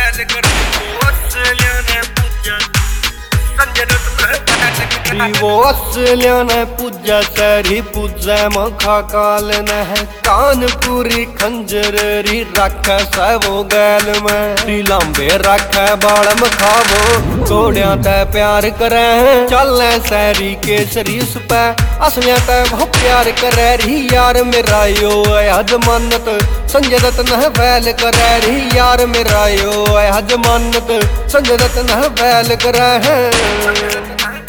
वो असलिया ने पूजा सरी पूजा मखा काल न है कानपुरी खंजर री रख वो गैल में लांबे रख बाल मखावो घोड़िया ते प्यार करे चल सैरी केसरी उस पे असलिया ते वो प्यार करे रही यार मेरा यो हज मन्नत संजय दत्त न बैल करे रही यार मेरा यो हज मन्नत संजय दत्त न बैल करे है।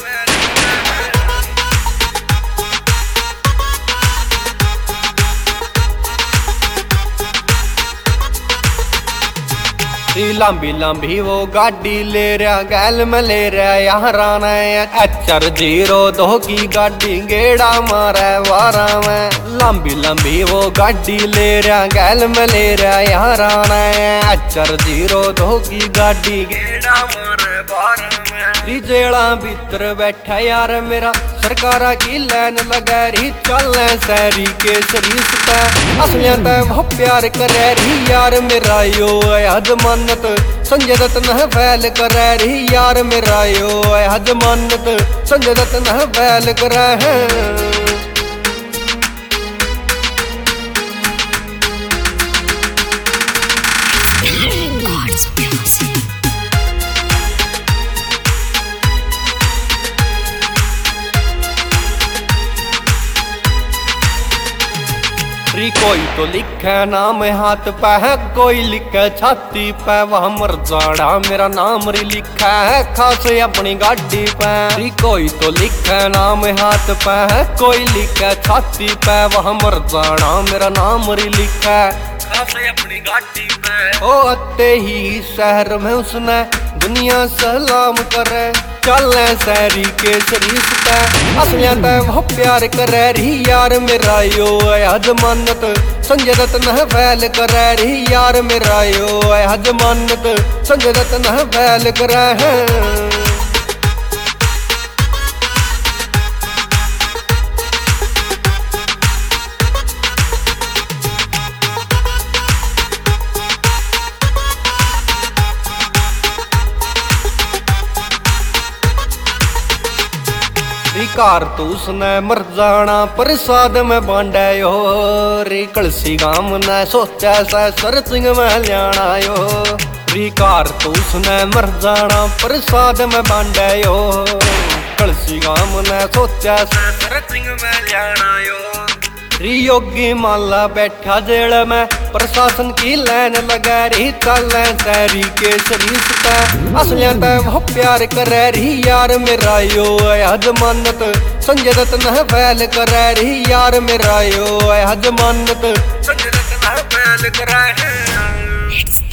लंबी लंबी वो गाड़ी ले रहा गैल में ले रहा यहाँ राना HR 02 की गाड़ी गेड़ा मारा वारा में लंबी लंबी वो गाड़ी ले रहा गैल में ले रहा यहाँ राना HR 02 की गाड़ी गेड़ा मारा वारा में जेड़ा भीतर बैठा यार मेरा सरकारा की लाइन लगा रही चल सैरी केसरी पे असलिया ते वो प्यार करे रही यार मेरा यो हज मन्नत संजय दत्त न बैल करे रही यार मेरा यो हज मन्नत संजय दत्त न बैल करे है। कोई तो लिखे नाम हाथ पे है कोई लिखे छाती पे वह मर जाड़ा मेरा नाम री लिखा है खास अपनी गाड़ी पे कोई तो लिखे नाम हाथ पे है कोई लिखे छाती पे वह मर जाड़ा मेरा नाम री लिखा है खास अपनी गाड़ी पे ओ अते ही शहर में उसने दुनिया सलाम करे चल सैरी केसरी पे असलिया ते वो प्यार करे रही यार मेरा यो हज मन्नत संजय दत्त न बैल करे रही यार मेरा यो हज मन्नत संजय दत्त न बैल करे है। कारतूस ने मर जाना प्रसाद में बांडा यो री कलसी गाम ने सोचा सा सर सिंह में लियाना यो री कारतूस ने मर जाना प्रसाद में बांडा यो कलसी गाम ने सोचा सा सर सिंह में लियाना यो री योगी माला बैठा जेल में प्रशासन की लाइन लगा रही चल सैरी केसरी पे असलिया ते वो प्यार करे रही यार मेरा यो हज मन्नत संजय दत्त न बैल करे रही यार मेरा यो हज मन्नत संजय दत्त न बैल करे है।